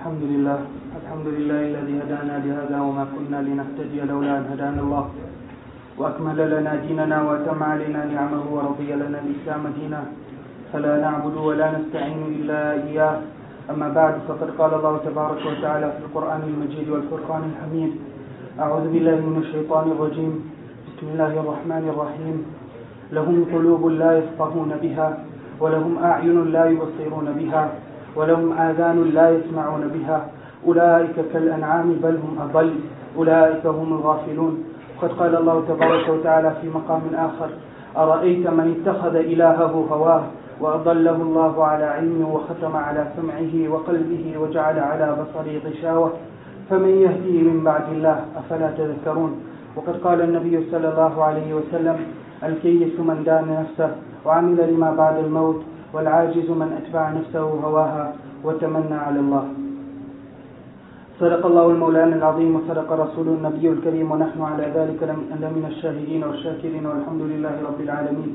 الحمد لله الذي هدانا لهذا وما كنا لنهتدي لولا أن هدانا الله وأكمل لنا ديننا وأتم علينا نعمه ورضي لنا الإسلام دينا فلا نعبد ولا نستعين إلا إياه. أما بعد فقد قال الله تبارك وتعالى في القرآن المجيد والفرقان الحميد: أعوذ بالله من الشيطان الرجيم. بسم الله الرحمن الرحيم. لهم قلوب لا يفقهون بها ولهم أعين لا يبصرون بها ولهم آذان لا يسمعون بها أولئك كالأنعام بل هم أضل أولئك هم الغافلون. قد قال الله تبارك وتعالى في مقام آخر: أرأيت من اتخذ إلهه هواه وأضله الله على علمه وختم على سمعه وقلبه وجعل على بصره غشاوة فمن يهديه من بعد الله أفلا تذكرون. وقد قال النبي صلى الله عليه وسلم: الكيس من دان نفسه وعمل لما بعد الموت والعاجز من أتبع نفسه هواها وتمنى على الله. صدق الله المولان العظيم وصدق رسول النبي الكريم ونحن على ذلك لمن الشاهدين والشاكرين والحمد لله رب العالمين.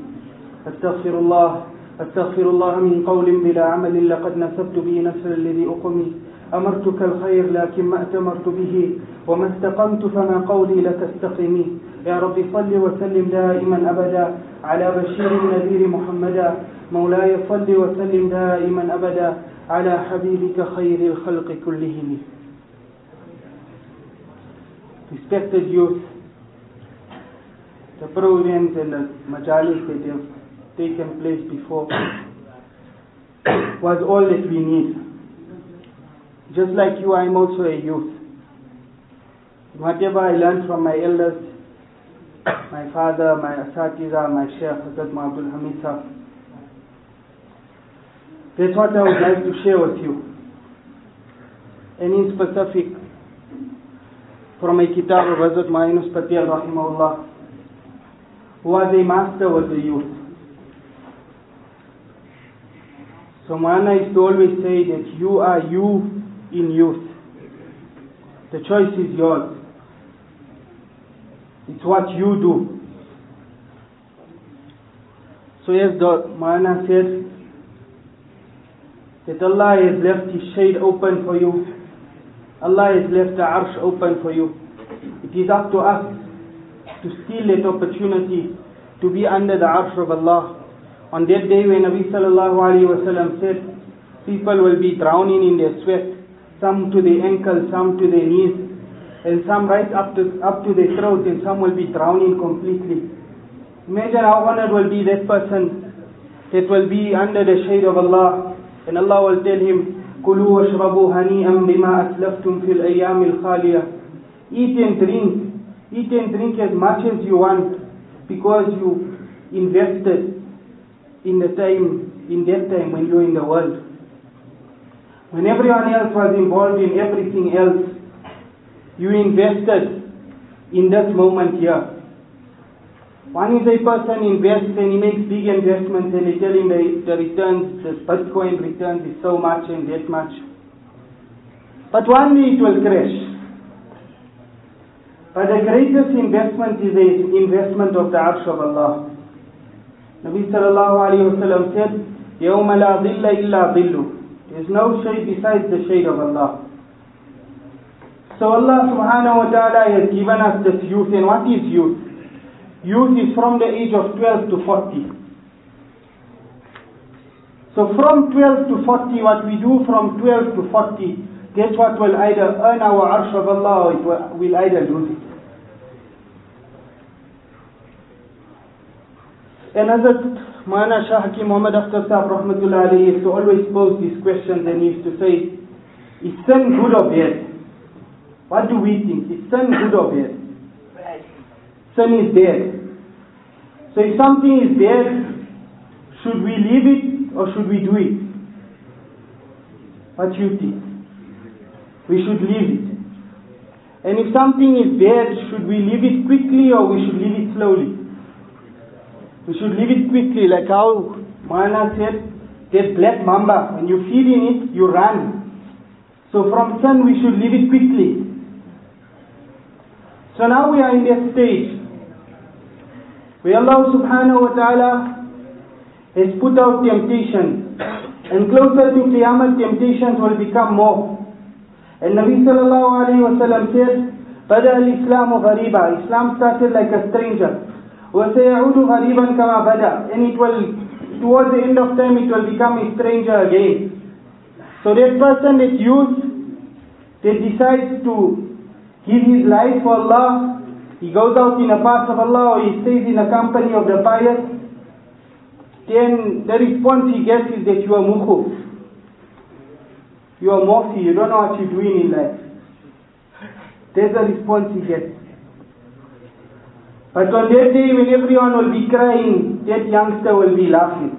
أستغفر الله من قول بلا عمل لقد نسبت به نسل الذي أقمي أمرتك الخير لكن ما أتمرت به وما استقمت فما قولي لك استقمي. يا رب صل وسلم دائما أبدا على بشير النذير محمدا مولاي صل وسلم دائما أبدا على حبيبك خير الخلق كلهم. Respected youth, the programs and the majalis that have taken place before was all that we need. Just like you, I am also a youth. Whatever I learned from my elders, my father, my asatiza, my Sheikh Hazrat Abdul Hamid Sahib, that's what I would like to share with you. And in specific, from a kitab of Hazrat Ma'inus Patel Rahimahullah, who was a master with the youth. So Mana used to always say that you are you in youth. The choice is yours. It's what you do. So as the Mana said, that Allah has left His shade open for you. Allah has left the arsh open for you. It is up to us to steal that opportunity to be under the arsh of Allah. On that day when Nabi sallallahu alayhi wa sallam said, people will be drowning in their sweat, some to their ankles, some to their knees, and some right up to their throat, and some will be drowning completely. Imagine how honored will be that person that will be under the shade of Allah, and Allah will tell him, كُلُوا وَاشْرَبُوا هَنِيئًا بِمَا أَسْلَفْتُمْ فِي الْأَيَّامِ الْخَالِيَةِ. Eat and drink as much as you want, because you invested in that time when you were in the world. When everyone else was involved in everything else, you invested in this moment here. One is a person invests and he makes big investments and they tell him the returns, the Bitcoin returns is so much and that much. But one day it will crash. But the greatest investment is the investment of the arsh of Allah. Nabi sallallahu alayhi wa sallam said, يَوْمَ لَا ظِلَّ إِلَّا ظِلُّ. There is no shade besides the shade of Allah. So Allah subhanahu wa ta'ala has given us this youth. And what is youth? Youth is from the age of 12 to 40. So from 12 to 40, what we do from 12 to 40, that's what will either earn our arsh of Allah or will either lose it. And Hazrat Maulana Shah Hakim Muhammad Akhtar Sahib Rahmatullah Alayhi used to always pose these questions and he used to say, is sin good or bad? What do we think? Is sin good or bad? Sin is bad. So if something is bad, should we leave it or should we do it? What do you think? We should leave it. And if something is bad, should we leave it quickly or we should leave it slowly? We should leave it quickly, like how Mana said, that black mamba, when you feed in it, you run. So from sin, we should leave it quickly. So now we are in that stage where Allah subhanahu wa ta'ala has put out temptation, and closer to Qiyamah temptations will become more. And Nabi sallallahu alayhi wa sallam said, Bada al-Islamu ghariba. Islam started like a stranger. وَسَيَعُودُ غَرِيبًا كَمَا بَدَى. And it will, towards the end of time, it will become a stranger again. So that person that decides to give his life for Allah, he goes out in the path of Allah, or he stays in the company of the pious, then the response he gets is that you are mukhuf. You are mofi, you don't know what you're doing in life. That's the response he gets. But on that day when everyone will be crying, that youngster will be laughing.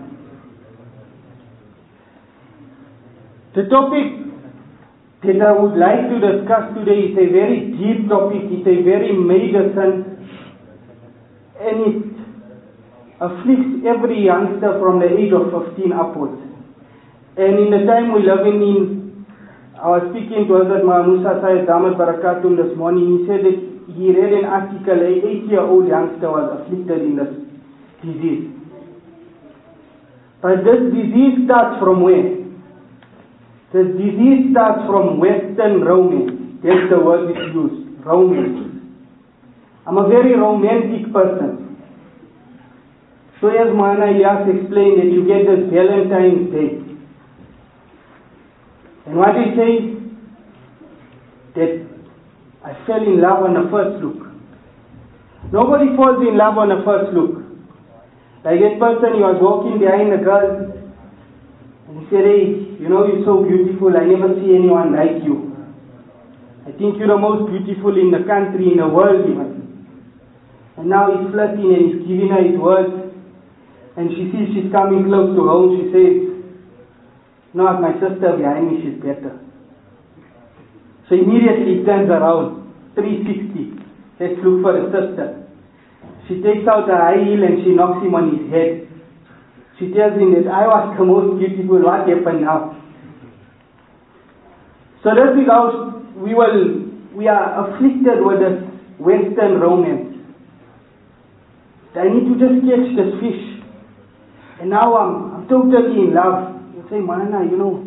The topic that I would like to discuss today is a very deep topic, it's a very major sin, and it afflicts every youngster from the age of 15 upwards. And in the time we live in, I was speaking to Hazrat Musa Sayyid Damat Barakatum this morning. He said that he read an article, an 8-year-old youngster was afflicted in this disease. But this disease starts from where? This disease starts from Western romance. That's the word we use, romance. I'm a very romantic person. So as Maulana Ilyas explained, that you get this Valentine's Day. And what he says, that I fell in love on the first look. Nobody falls in love on the first look. Like that person, he was walking behind the girl, and he said, hey, you know you're so beautiful, I never see anyone like you. I think you're the most beautiful in the country, in the world even. And now he's flirting and he's giving her his words, and she sees she's coming close to home, she says, no, my sister behind me, she's better. So immediately he turns around, 360. Let's look for a sister. She takes out her high heel and she knocks him on his head. She tells him that I was the most beautiful, what happened now? So this is how we are afflicted with this Western romance. I need to just catch this fish. And now I'm totally in love. You say, Maulana, you know,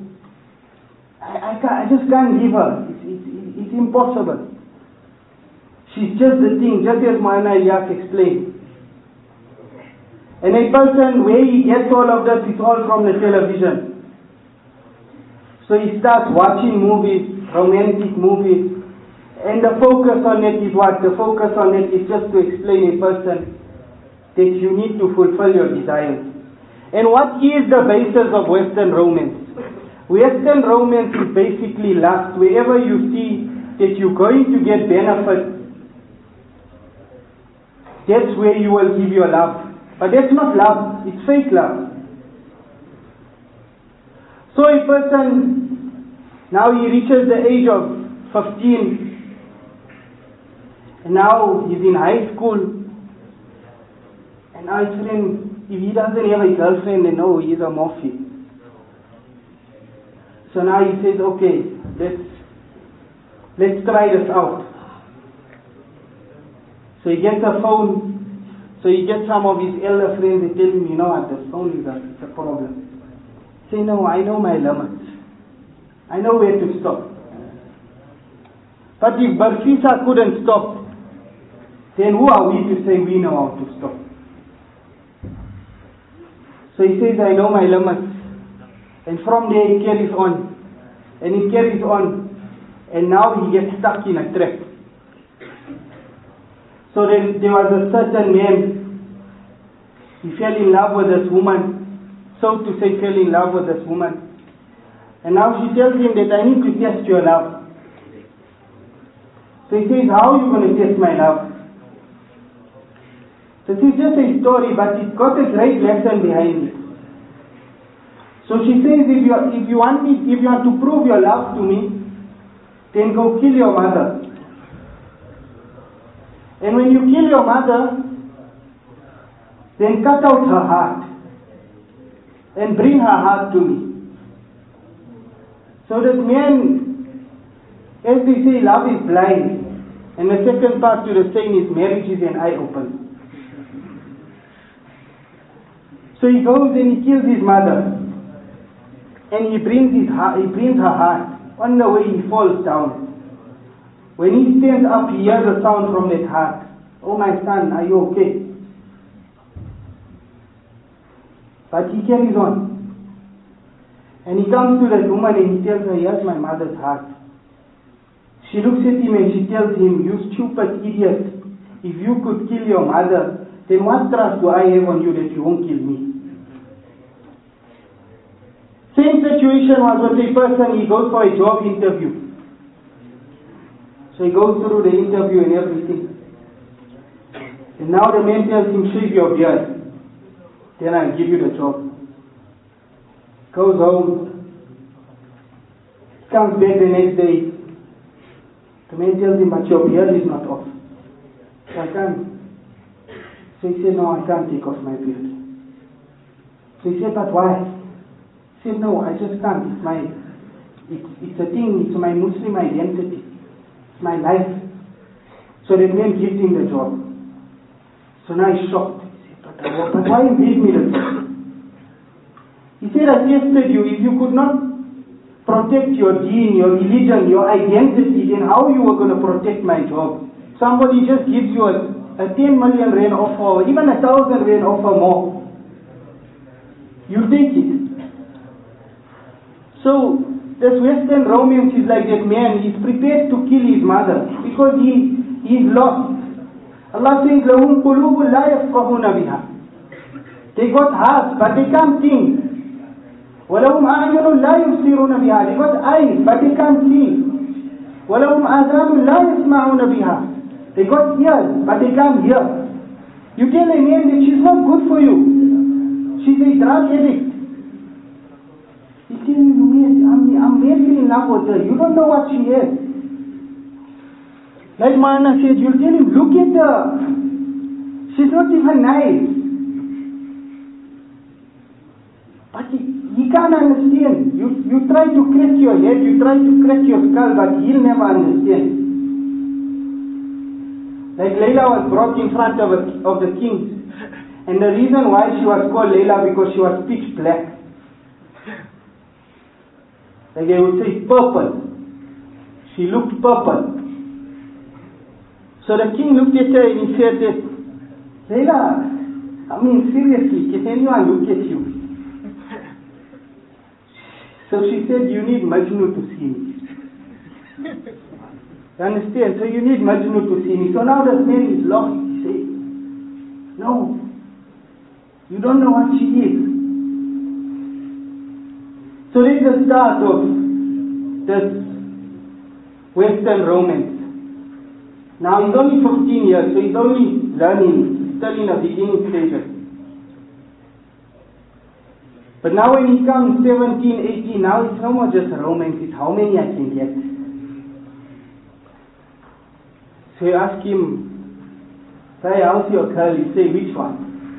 I just can't give her. It's impossible. She's just the thing, just as Maulana Ilyas explained. And a person, where he gets all of this, it's all from the television. So he starts watching movies, romantic movies, and the focus on it is what? The focus on it is just to explain a person that you need to fulfill your desires. And what is the basis of Western romance? Western romance is basically lust. Wherever you see that you're going to get benefit, that's where you will give your love. But that's not love, it's fake love. So a person, now he reaches the age of 15, and now he's in high school, and now his friend, if he doesn't have a girlfriend, then no, he's a morphe. So now he says, okay, let's try this out. So he gets a phone. So he gets some of his elder friends, they tell him, you know what, this phone is a problem. Say, no, I know my limits. I know where to stop. But if Barfisa couldn't stop, then who are we to say we know how to stop? So he says, I know my limits. And from there he carries on. And he carries on. And now he gets stuck in a trap. So then there was a certain man, he fell in love with this woman, so to say fell in love with this woman. And now she tells him that I need to test your love. So he says, how are you going to test my love? So this is just a story, but it's got a great lesson behind it. So she says, if you want to prove your love to me, then go kill your mother. And when you kill your mother, then cut out her heart and bring her heart to me. So that man, as they say, love is blind. And the second part to the saying is marriage is an eye-opener. So he goes and he kills his mother. And he brings her heart. On the way he falls down. When he stands up, he hears a sound from that heart. Oh my son, are you okay? But he carries on. And he comes to that woman and he tells her, here's my mother's heart. She looks at him and she tells him, you stupid idiot. If you could kill your mother, then what trust do I have on you that you won't kill me? Same situation was with a person, he goes for a job interview. So he goes through the interview and everything. And now the man tells him, shave your beard. Then I'll give you the job. Goes home. Comes back the next day. The man tells him, but your beard is not off. So I can't. So he said, no, I can't take off my beard. So he said, but why? He said, no, I just can't. It's a thing, it's my Muslim identity. It's my life. So the man gives him the job. So now he's shocked. He said, but why you gave me the job? He said, I tested you. If you could not protect your deen, your religion, your identity, then how you were going to protect my job? Somebody just gives you a 10 million rand offer, or even 1,000 rand offer more. You take it. So, this Western romance is like that man, he's prepared to kill his mother because he's lost. Allah says, لَهُمْ قُلُوبٌ لَا يَفْقَهُونَ بِهَا. They got hearts, but they can't think. وَلَهُمْ أَعْيُنٌ لَا يُبْصِرُونَ بِهَا. They got eyes, but they can't see. وَلَهُمْ آذَانٌ لَا يَسْمَعُونَ بِهَا. They got ears, but they can't hear. You tell a man that she's not good for you. She's a drug addict. He tells you, I'm madly in love with her. You don't know what she is. Like Marna said, you'll tell him, look at her. She's not even nice. But he can't understand. You try to crack your head, you try to crack your skull, but he'll never understand. Like Layla was brought in front of the king. And the reason why she was called Layla, because she was pitch black. Like they would say purple. She looked purple. So the king looked at her and he said that, Layla, I mean seriously, can anyone look at you? So she said, you need Majnu to see me. You understand? So you need Majnu to see me. So now the man is lost. He says, no, you don't know what she is. So this is the start of this Western romance. Now he's only 15 years, so he's only learning, still in the beginning stages. But now when he comes 17, 18, now it's no more just romance, it's how many I can get. So you ask him, say, how's your girl? You say, which one?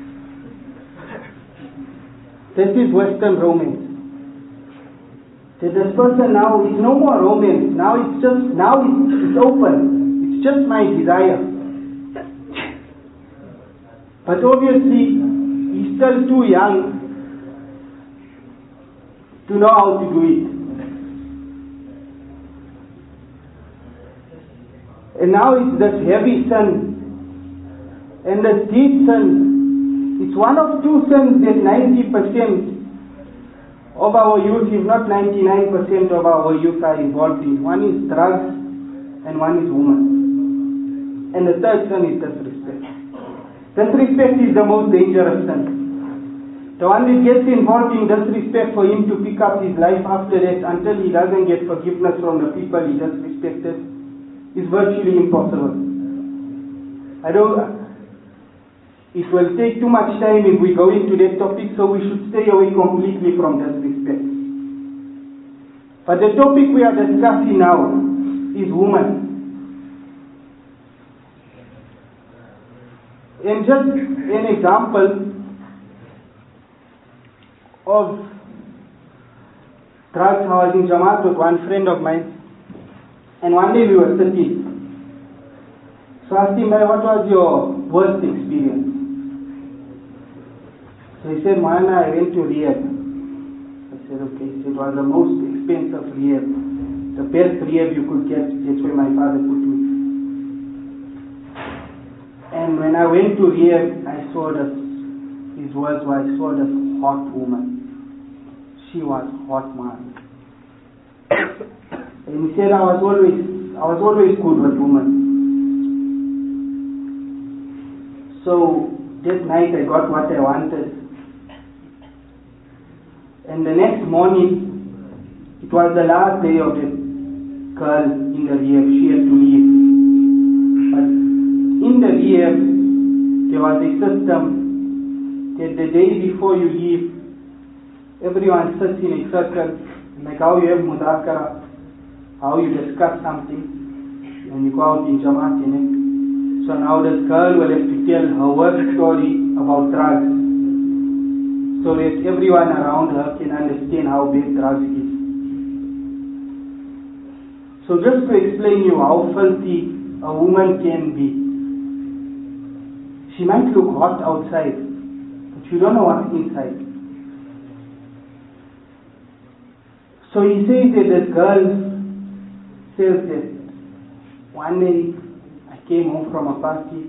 This is Western romance. So this person now is no more romance. Now it's open. It's just my desire. But obviously, he's still too young to know how to do it. And now it's this heavy sin and this deep sin. It's one of two sins that 90% of our youth, if not 99% of our youth are involved in. One is drugs and one is woman. And the third sin is disrespect. Disrespect is the most dangerous sin. The one that gets involved in disrespect, for him to pick up his life after that until he doesn't get forgiveness from the people he disrespected is virtually impossible. It will take too much time if we go into that topic, so we should stay away completely from disrespect. But the topic we are discussing now is woman. And just an example of drugs, I was in Jamaat with one friend of mine, and one day we were sitting. So I asked him, what was your worst experience? So he said, Moana, I went to Riyadh. I said, okay. He said, it was the most expensive Riyadh. the best rehab you could get. That's where my father put me. And when I went to rehab, I saw his words were, I saw this hot woman. She was hot, man. And he said I was always good with women. So that night I got what I wanted. And the next morning, it was the last day of the girl in the rehab. She had to leave. But in the rehab, there was a system that the day before you leave, everyone sits in a circle, like how you have mudakara, how you discuss something, and you go out in Jamaat in it. So now this girl will have to tell her work story about drugs, so that everyone around her can understand how bad drugs is. So just to explain you how filthy a woman can be. She might look hot outside, but you don't know what's inside. So he says that this girl says that one day I came home from a party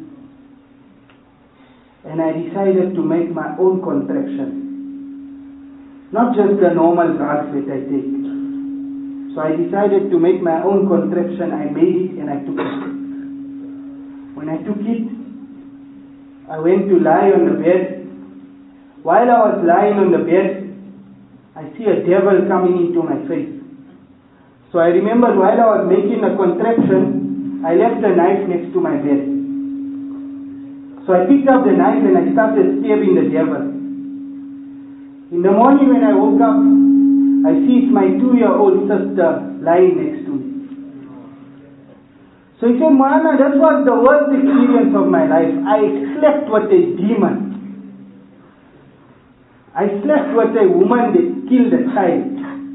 and I decided to make my own contraption. Not just the normal drugs that I take. So I decided to make my own contraption. I made it and I took it. When I took it, I went to lie on the bed. While I was lying on the bed, I see a devil coming into my face. So I remembered while I was making a contraption, I left a knife next to my bed. So I picked up the knife and I started stabbing the devil. In the morning when I woke up, I see it's my 2-year-old sister lying next to me. So he said, Moana, that was the worst experience of my life. I slept with a demon. I slept with a woman that killed a child.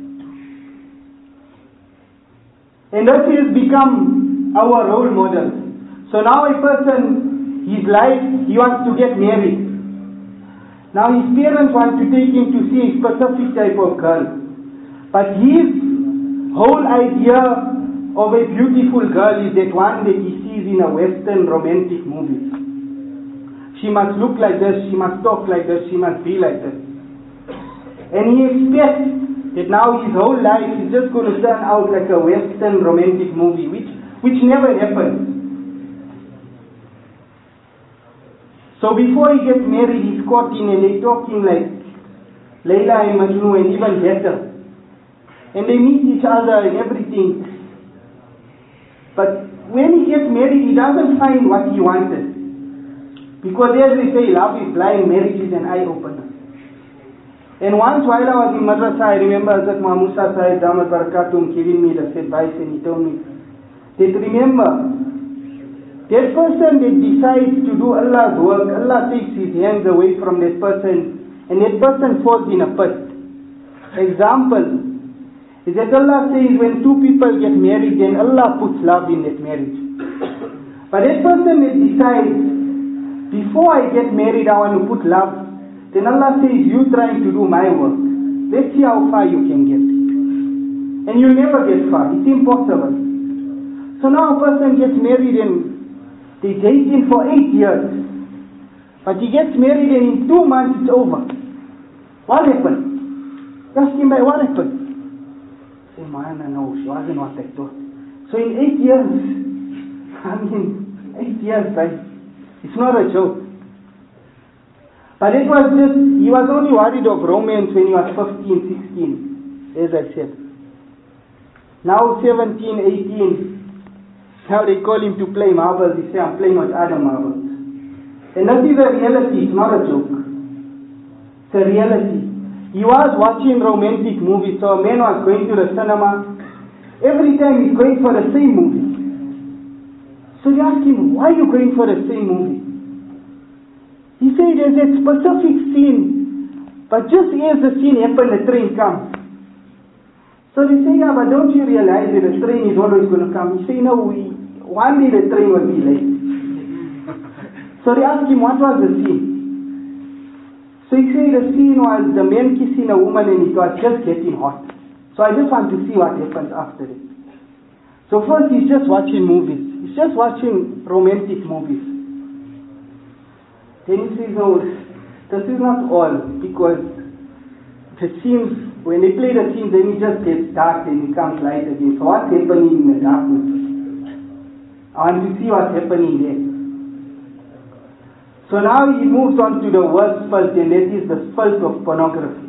And that has become our role model. So now a person, his life, he wants to get married. Now his parents want to take him to see a specific type of girl. But his whole idea of a beautiful girl is that one that he sees in a Western romantic movie. She must look like this, she must talk like this, she must be like this. And he expects that now his whole life is just going to turn out like a Western romantic movie, which never happens. So before he gets married, he's courting and they're talking like Layla and Majnun and even better. And they meet each other and everything. But when he gets married, he doesn't find what he wanted. Because as they say, love is blind, marriage is an eye-opener. And once while I was in Madrasa, I remember Hazrat Musa Sahib Damat Barakatum giving me this advice, and he told me that remember, that person that decides to do Allah's work, Allah takes his hands away from that person and that person falls in a pit. Example is that Allah says when two people get married, then Allah puts love in that marriage. But that person that decides, before I get married I want to put love, then Allah says, you trying to do my work. Let's see how far you can get. And you'll never get far. It's impossible. So now a person gets married and they dating for 8 years. But he gets married and in 2 months it's over. What happened? Ask him, what happened? Say, man, no, she wasn't what I thought. So in 8 years, 8 years, right? It's not a joke. But it was just, he was only worried of romance when he was 15, 16, as I said. Now 17, 18, now they call him to play marbles. He say, I'm playing with other marbles. And that is a reality, it's not a joke. It's a reality. He was watching romantic movies, so a man was going to the cinema. Every time he's going for the same movie. So they asked him, why are you going for the same movie? He said, there's a specific scene, but just as the scene happened, the train comes. So they say, yeah, but don't you realize that the train is always going to come? He said, no, one day the train will be late. So they asked him, what was the scene? So he said, the scene was the man kissing a woman and it was just getting hot. So I just want to see what happens after it. So first he's just watching movies. He's just watching romantic movies. Then he says, no, this is not all, because the scenes, when they play the scenes, then it just gets dark and it becomes light again. So what's happening in the darkness? I want to see what's happening there. So now he moves on to the worst filth, and that is the filth of pornography.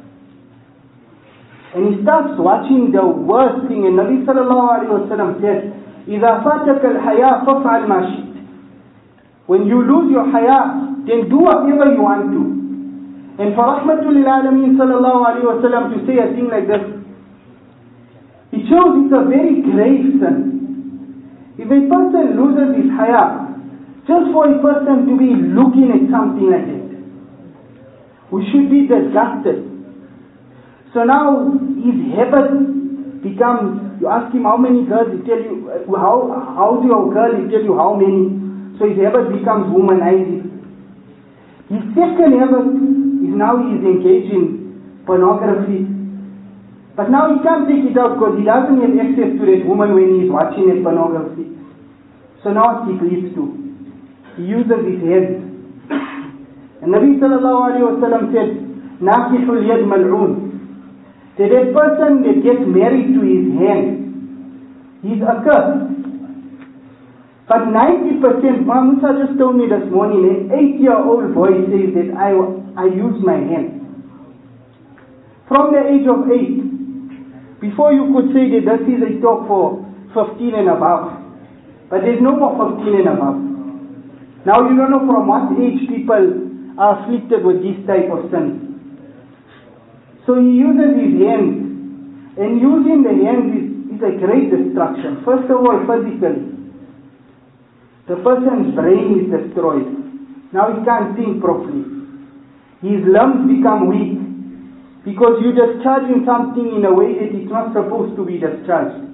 And he starts watching the worst thing. And Nabi sallallahu alayhi wa sallam said, إِذَا فَاتَكَ الْحَيَاء فَفْعَلْ مَا شِئْتَ. When you lose your haya, then do whatever you want to. And for Rahmatul lil Alameen sallallahu alayhi wa sallam to say a thing like this, it shows it's a very grave sin. If a person loses his haya, just for a person to be looking at something like that, we should be disgusted. So now his habit becomes, you ask him how many girls, he tell you, how's your girl, he tell you how many. So his habit becomes womanizing. His second habit is now he is engaged in pornography. But now he can't take it out because he doesn't have access to that woman when he is watching that pornography. So now what he leads to? He uses his hands. And Nabi sallallahu alayhi wa sallam said, Nakihul yad mal'oon. That person that gets married to his hand, he's accursed. But 90%, Musa just told me this morning, an 8-year-old boy says that I use my hand. From the age of 8, before you could say that this is a talk for 15 and above. But there's no more 15 and above. Now you don't know from what age people are afflicted with this type of sins. So he uses his hands, and using the hands is a great destruction. First of all, physically, the person's brain is destroyed. Now he can't think properly. His lungs become weak, because you're discharging something in a way that it's not supposed to be discharged.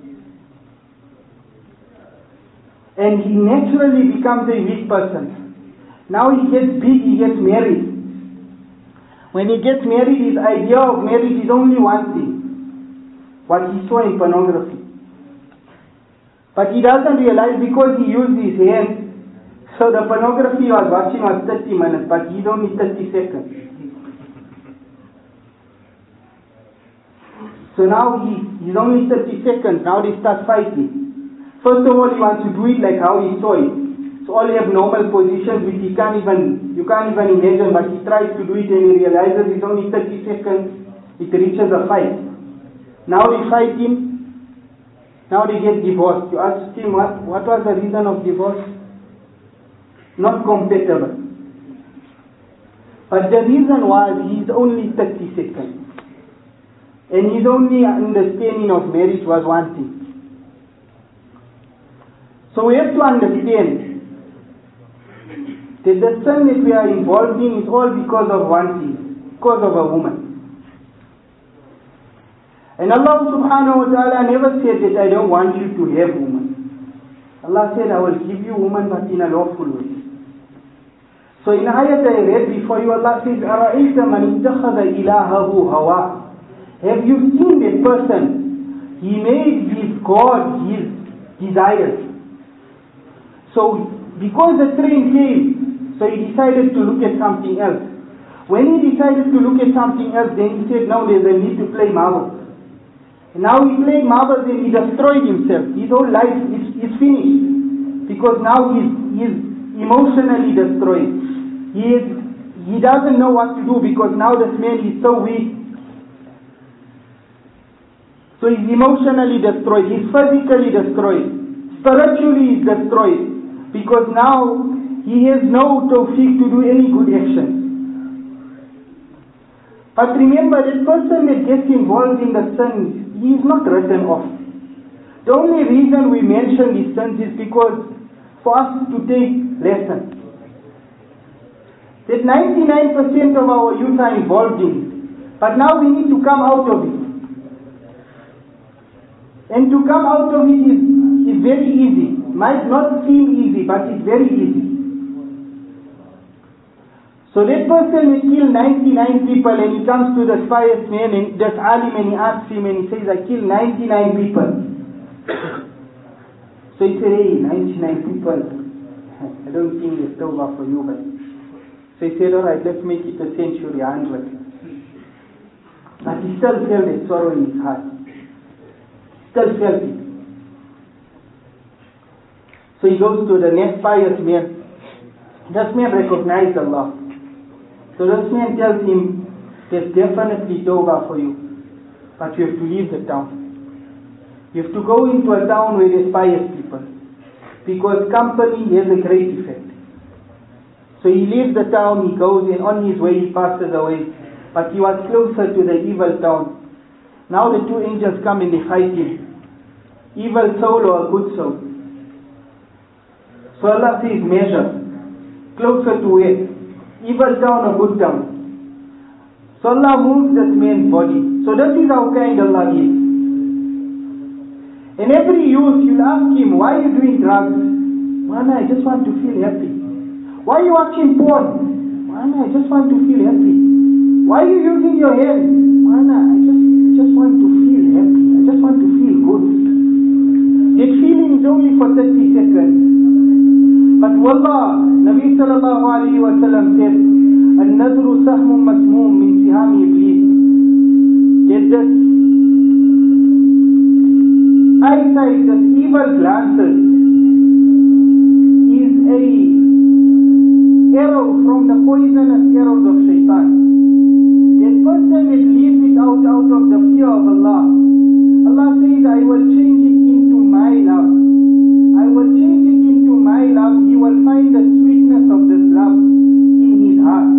And he naturally becomes a weak person. Now he gets big, he gets married. When he gets married, his idea of marriage is only one thing, what he saw in pornography. But he doesn't realize, because he used his hands, so the pornography he was watching was 30 minutes, but he's only 30 seconds. So now he's only 30 seconds, now they start fighting. First of all, he wants to do it like how he saw it. So all have normal positions which you can't even imagine, but he tries to do it and he realizes it's only 30 seconds, it reaches a fight. Now they fight him, now they get divorced. You ask him what was the reason of divorce? Not compatible. But the reason was he's only 30 seconds. And his only understanding of marriage was one thing. So we have to understand that the sin that we are involved in is all because of one thing, because of a woman. And Allah subhanahu wa ta'ala never said that I don't want you to have woman. Allah said I will give you woman, but in a lawful way. So in ayat I read before you, Allah says, أَرَأَيْتَ مَنِ اتَّخَذَ إِلَهَهُ هَوَاهُ. Have you seen that person? He made his God his desires. So because the train came, so he decided to look at something else. When he decided to look at something else, then he said, now there's a need to play marbles. And now he played marbles and he destroyed himself. His whole life is finished. Because now he's emotionally destroyed. He doesn't know what to do, because now this man is so weak. So he's emotionally destroyed. He's physically destroyed. Spiritually he's destroyed. Because now he has no tawfiq to do any good action. But remember, that person that gets involved in the sins, he is not written off. The only reason we mention these sins is because for us to take lessons. That 99% of our youth are involved in it. But now we need to come out of it. And to come out of it is very easy. Might not seem easy, but it's very easy. So that person will kill 99 people, and he comes to the pious man, and this alim, and he asks him, and he says, I killed 99 people. So he said, hey, 99 people, I don't think there's tawbah for you, but. So he said, alright, let's make it a century, 100. But he still felt that sorrow in his heart. Still felt it. So he goes to the next pious man. This man recognized Allah. So this man tells him, there's definitely tawbah for you, but you have to leave the town. You have to go into a town where there's pious people, because company has a great effect. So he leaves the town, he goes, and on his way he passes away. But he was closer to the evil town. Now the two angels come and they fight him. Evil soul or a good soul. So Allah says, measure. Closer to where? Evil town or good town? So Allah moves this man's body. So this is how kind Allah is. And every youth, you'll ask him, why are you doing drugs? Mwana, I just want to feel happy. Why are you watching porn? Mwana, I just want to feel happy. Why are you using your hands? Mwana, I just want to feel happy. I just want to feel good. That feeling is only for 30 seconds. But wallah, Nabi sallallahu alayhi wa sallam said, An-nadru sahmun masmoom min sihami iblis. That this eyesight, this evil glances, is a arrow from the poisonous arrows of shaitan. That person that leaves it out of the fear of Allah. Allah says, I will change it into my love. I will change it into my love. He will find the sweetness of this love in his heart.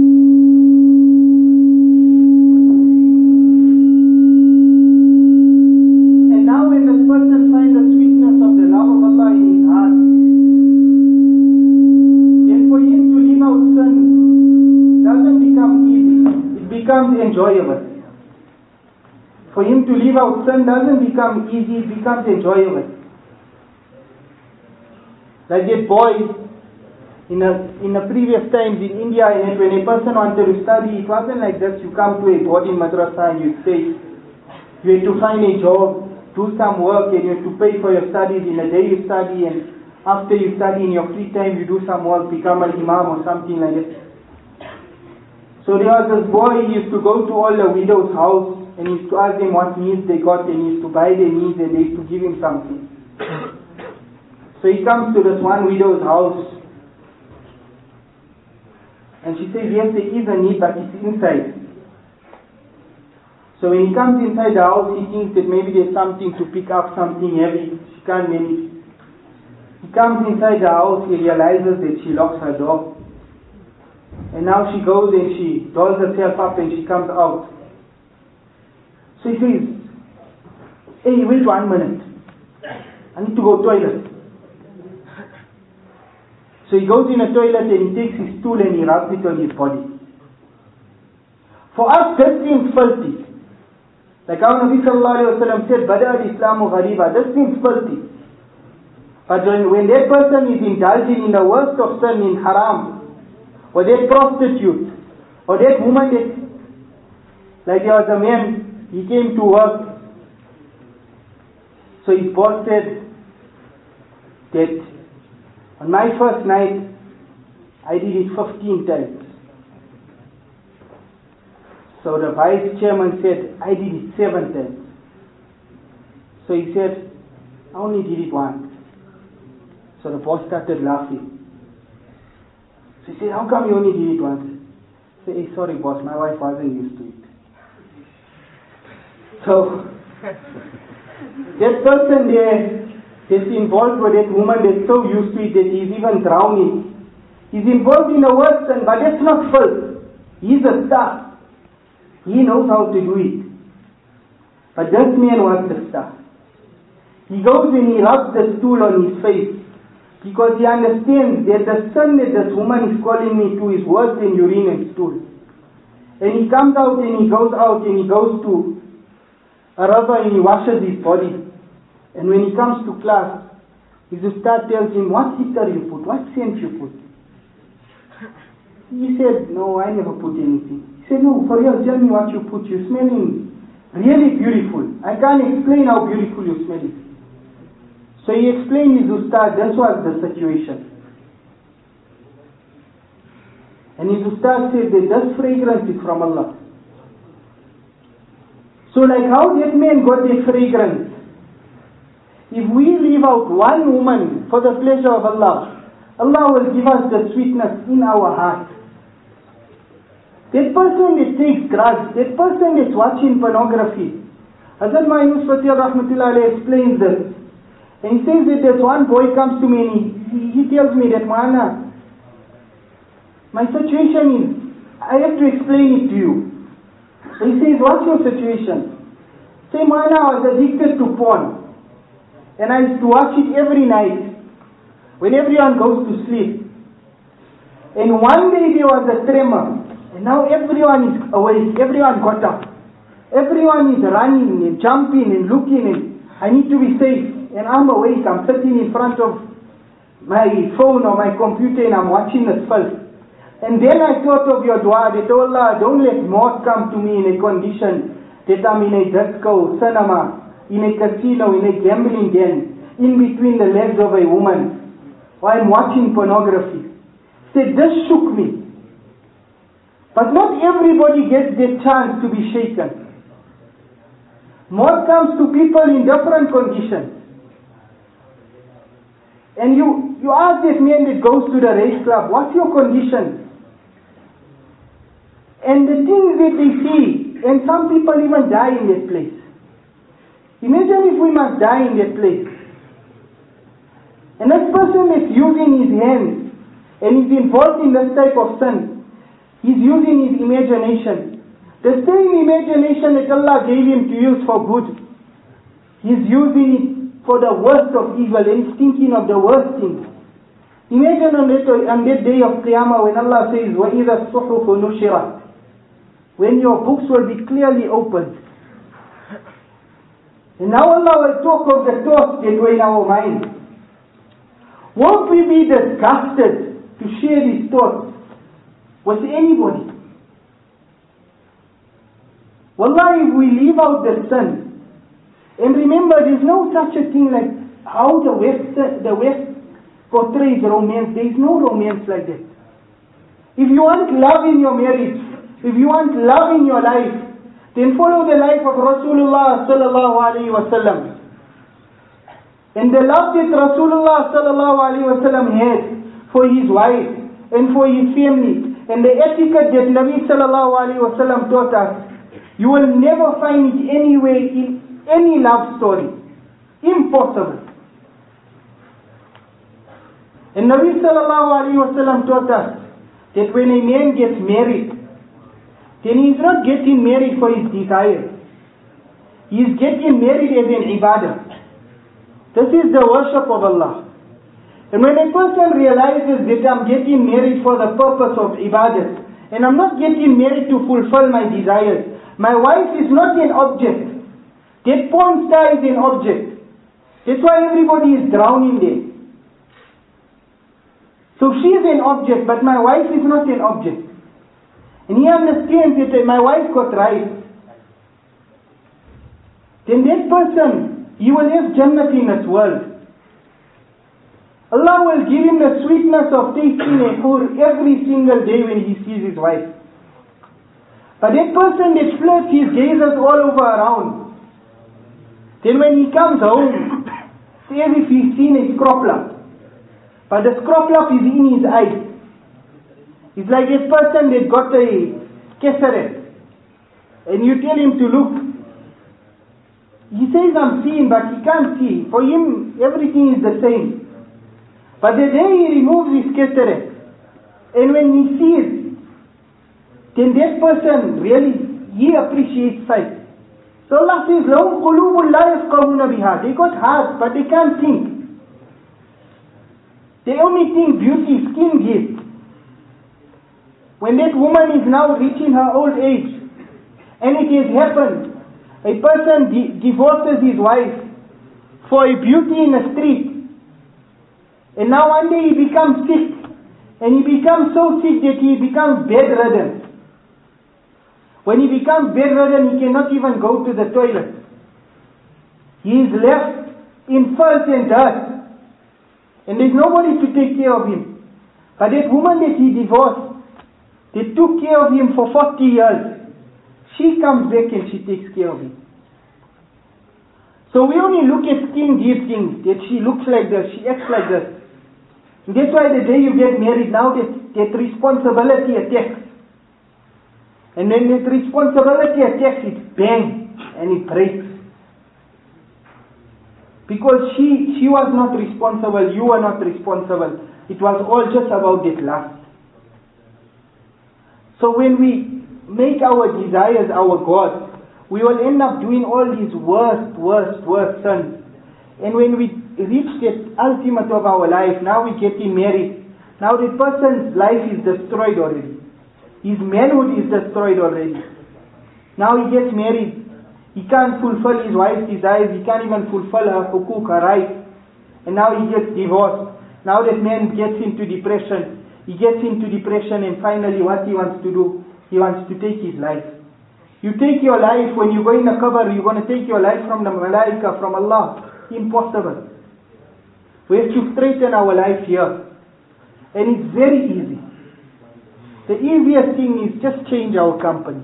And now when this person finds the sweetness of the love of Allah in his heart, then for him to leave out sin doesn't become easy. Becomes enjoyable. For him to leave out sin doesn't become easy, it becomes enjoyable. Like that boy in the previous times in India, and when a person wanted to study, it wasn't like this. You come to a boarding madrasa and you stay. You had to find a job, do some work, and you have to pay for your studies. In a day you study, and after you study in your free time you do some work, become an imam or something like that. So there was this boy, he used to go to all the widows' house and he used to ask them what needs they got, and he used to buy their needs and they used to give him something. So he comes to this one widow's house and she says, yes, there is a need, but it's inside. So when he comes inside the house, he thinks that maybe there's something to pick up, something heavy. She can't manage. He comes inside the house, he realizes that she locks her door. And now she goes and she dolls herself up and she comes out. So he says, hey, wait 1 minute. I need to go to the toilet. So he goes in the toilet and he takes his stool and he rubs it on his body. For us, this seems filthy. Like how Nabi sallallahu alayhi wa sallam said, Bada al-Islamu ghariba. This seems filthy. But when that person is indulging in the worst of sin, in haram, or that prostitute, or that woman that, like there was a man, he came to work. So his boss said that on my first night, I did it 15 times. So the vice chairman said, I did it 7 times. So he said, I only did it once. So the boss started laughing. So he said, how come you only did it once? I said, hey, sorry boss, my wife wasn't used to it. So that person there that's involved with that woman that's so used to it that he's even drowning. He's involved in a worse sin, but that's not filth. He's a star. He knows how to do it. But this man was the star. He goes and he rubs the stool on his face because he understands that the sin that this woman is calling me to is worse than urine and stool. And he comes out and he goes to a river and he washes his body. And when he comes to class, his ustad tells him, what heater you put, what scent you put? He said, no, I never put anything. He said, no, for real, tell me what you put. You're smelling really beautiful. I can't explain how beautiful you're smelling. So So he explained his ustad, this was the situation. And his ustad said that this fragrance is from Allah. So like how that man got the fragrance, if we leave out one woman for the pleasure of Allah, Allah will give us the sweetness in our heart. That person that takes drugs, that person that's watching pornography, Hazrat Mayus Fatih Rahmatullah Alayhi explains this. And he says that there's one boy comes to me and he tells me that, Mana, my situation is, I have to explain it to you. So he says, what's your situation? Say, Mana, I was addicted to porn. And I used to watch it every night when everyone goes to sleep. And one day there was a tremor. And now everyone is awake, everyone got up. Everyone is running and jumping and looking and I need to be safe. And I'm awake, I'm sitting in front of my phone or my computer and I'm watching this film. And then I thought of your dua that, oh Allah, don't let maut come to me in a condition that I'm in a disco, cinema, in a casino, in a gambling den, in between the legs of a woman, or I'm watching pornography. Said, this shook me. But not everybody gets the chance to be shaken. Maut comes to people in different conditions. And you ask this man that goes to the race club, what's your condition? And the things that they see, and some people even die in that place. Imagine if we must die in that place. And that person is using his hands and is involved in this type of sin. He's using his imagination. The same imagination that Allah gave him to use for good, he's using it for the worst of evil and he's thinking of the worst things. Imagine on that day of Qiyamah when Allah says, وَإِذَا الصُّحُفُ نُشِرَتْ, when your books will be clearly opened. And now Allah will talk of the thoughts that were in our mind. Won't we be disgusted to share these thoughts with anybody? Wallahi, if we leave out the sin, and remember there's no such a thing like how the West portrays romance. There is no romance like that. If you want love in your marriage, if you want love in your life, then follow the life of Rasulullah sallallahu alaihi wasallam. And the love that Rasulullah sallallahu alaihi wasallam had for his wife and for his family, and the etiquette that Nabi sallallahu alaihi wasallam taught us, you will never find it anywhere in any love story. Impossible. And Nabi sallallahu alaihi wasallam taught us that when a man gets married, then he is not getting married for his desire. He is getting married as an ibadah. This is the worship of Allah. And when a person realizes that I'm getting married for the purpose of ibadah, and I'm not getting married to fulfill my desires, my wife is not an object. That porn star is an object. That's why everybody is drowning there. So she is an object, but my wife is not an object. And he understands that my wife got right. Then that person, he will have Jannah in this world. Allah will give him the sweetness of tasting a hur every single day when he sees his wife. But that person that flirts his gazes all over around, then when he comes home, it's as if he's seen a scroplap. But the scroplap is in his eyes. It's like a person that got a cataract, and you tell him to look. He says, I'm seeing, but he can't see. For him, everything is the same. But the day he removes his cataract, and when he sees, then that person really, he appreciates sight. So Allah says, لَهُمْ قُلُوبٌ لَا يَفْقَهُونَ بِهَا. They got hearts, but they can't think. They only think beauty, skin gift. When that woman is now reaching her old age, and it has happened, a person divorces his wife for a beauty in the street, and now one day he becomes sick, and he becomes so sick that he becomes bedridden. When he becomes bedridden, he cannot even go to the toilet. He is left in filth and dirt. And there's nobody to take care of him. But that woman that he divorced, they took care of him for 40 years. She comes back and she takes care of him. So we only look at skin deep things, that she looks like this, she acts like this. And that's why the day you get married, now that responsibility attacks. And when that responsibility attacks, it bangs and it breaks. Because she was not responsible, you were not responsible. It was all just about that lust. So when we make our desires our God, we will end up doing all these worst sins. And when we reach that ultimate of our life, now we're getting married. Now the person's life is destroyed already. His manhood is destroyed already. Now he gets married. He can't fulfill his wife's desires. He can't even fulfill her hukuk, her rights. And now he gets divorced. Now that man gets into depression. He gets into depression, and finally what he wants to do? He wants to take his life. You take your life, when you go in the qabr, you're going to take your life from the malaika, from Allah. Impossible. We have to straighten our life here. And it's very easy. The easiest thing is just change our company.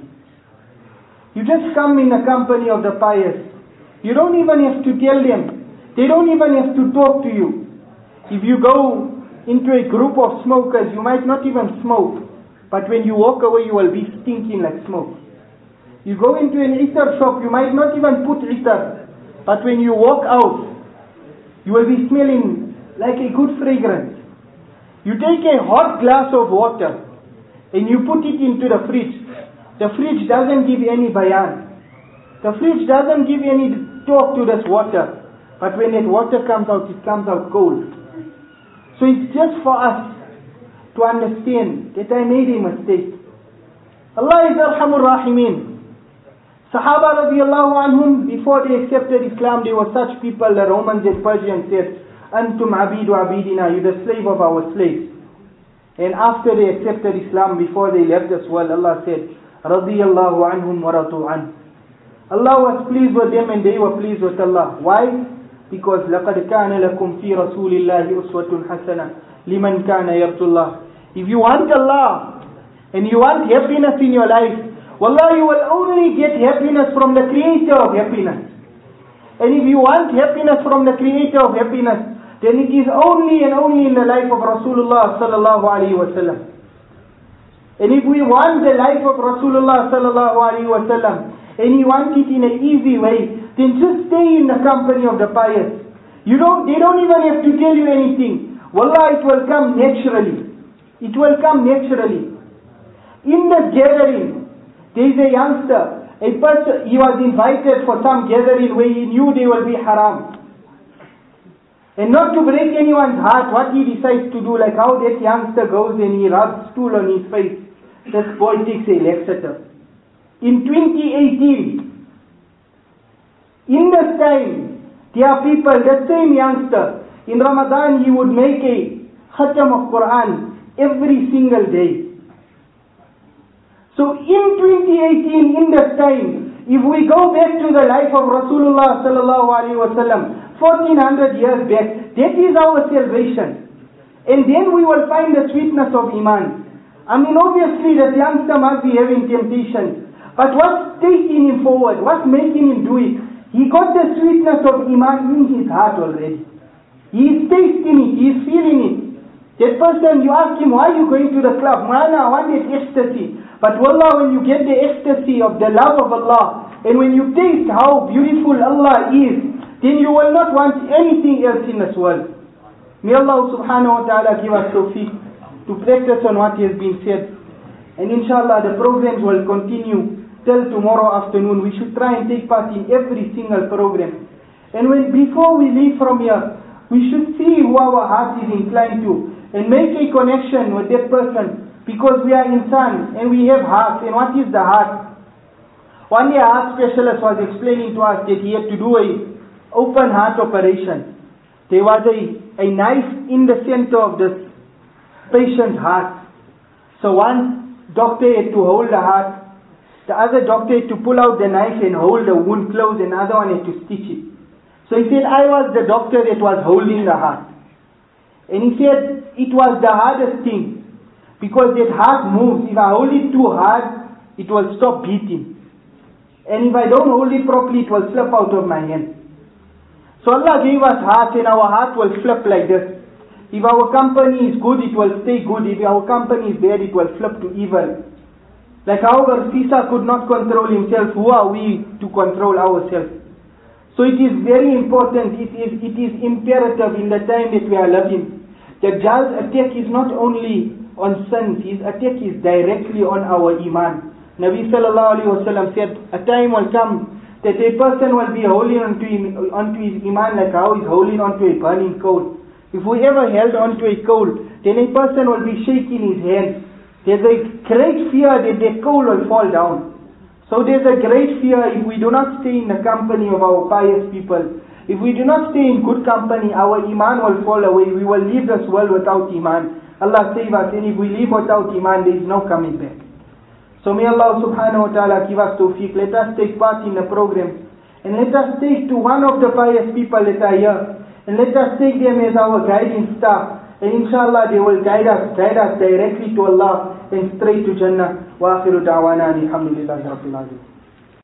You just come in the company of the pious. You don't even have to tell them. They don't even have to talk to you. If you go into a group of smokers, you might not even smoke. But when you walk away, you will be stinking like smoke. You go into an itar shop, you might not even put itar. But when you walk out, you will be smelling like a good fragrance. You take a hot glass of water and you put it into the fridge. The fridge doesn't give any bayan. The fridge doesn't give any talk to this water. But when that water comes out, it comes out cold. So it's just for us to understand that I made a mistake. Allah is Arhamur Rahimin. Sahaba radiallahu anhum, before they accepted Islam, they were such people, the Romans and Persians said, Antum abidu abidina, you're the slave of our slaves. And after they accepted Islam, before they left this world, Allah said, Radiallahu anhum wa radu an. Allah was pleased with them and they were pleased with Allah. Why? Because لَقَدْ كَانَ لَكُمْ فِي رَسُولِ اللَّهِ أُسْوَةٌ حَسَنَةٌ لِمَنْ كَانَ يَرْجُو اللَّهِ. If you want Allah and you want happiness in your life, wallah, you will only get happiness from the creator of happiness. And if you want happiness from the creator of happiness, then it is only and only in the life of Rasulullah sallallahu alaihi wasallam. And if we want the life of Rasulullah sallallahu alaihi wasallam, and you want it in an easy way, then just stay in the company of the pious. They don't even have to tell you anything. Wallah, it will come naturally. It will come naturally. In the gathering, there is a youngster, a person, he was invited for some gathering where he knew they will be haram. And not to break anyone's heart, what he decides to do, like how that youngster goes and he rubs stool on his face. This boy takes a laxative. In 2018, in this time, there are people, the same youngster, in Ramadan he would make a khatam of Quran every single day. So in 2018, in this time, if we go back to the life of Rasulullah sallallahu alaihi wasallam, 1400 years back, that is our salvation. And then we will find the sweetness of Iman. I mean, obviously that youngster must be having temptations. But what's taking him forward? What's making him do it? He got the sweetness of Iman in his heart already. He is tasting it. He is feeling it. That person, you ask him, why are you going to the club? Man, I want that ecstasy. But wallah, when you get the ecstasy of the love of Allah, and when you taste how beautiful Allah is, then you will not want anything else in this world. May Allah subhanahu wa ta'ala give us tawfiq to practice on what has been said. And inshallah the programs will continue till tomorrow afternoon. We should try and take part in every single program. And before we leave from here, we should see who our heart is inclined to and make a connection with that person, because we are insan and we have hearts. And what is the heart? One day a heart specialist was explaining to us that he had to do an open heart operation. There was a knife in the center of this patient's heart. So one doctor had to hold the heart, the other doctor had to pull out the knife and hold the wound closed, and the other one had to stitch it. So he said, I was the doctor that was holding the heart. And he said, it was the hardest thing. Because that heart moves. If I hold it too hard, it will stop beating. And if I don't hold it properly, it will slip out of my hand. So Allah gave us heart, and our heart will flip like this. If our company is good, it will stay good. If our company is bad, it will flip to evil. Like how Sisa could not control himself, who are we to control ourselves? So it is very important, it is imperative in the time that we are living. Dajjal's attack is not only on sins, his attack is directly on our iman. Nabi sallallahu alayhi wa sallam said, a time will come that a person will be holding onto his iman like how he's holding onto a burning coal. If we ever held onto a coal, then a person will be shaking his hands. There's a great fear that the coal will fall down. So there's a great fear if we do not stay in the company of our pious people. If we do not stay in good company, our iman will fall away. We will leave this world without iman. Allah save us, and if we leave without iman, there is no coming back. So may Allah subhanahu wa ta'ala give us tawfiq. Let us take part in the program. And let us take to one of the pious people that are here. And let us take them as our guiding star. And inshallah they will guide us directly to Allah and straight to Jannah. Wa akhiru da'wana alhamdulillahi rabbil alamin.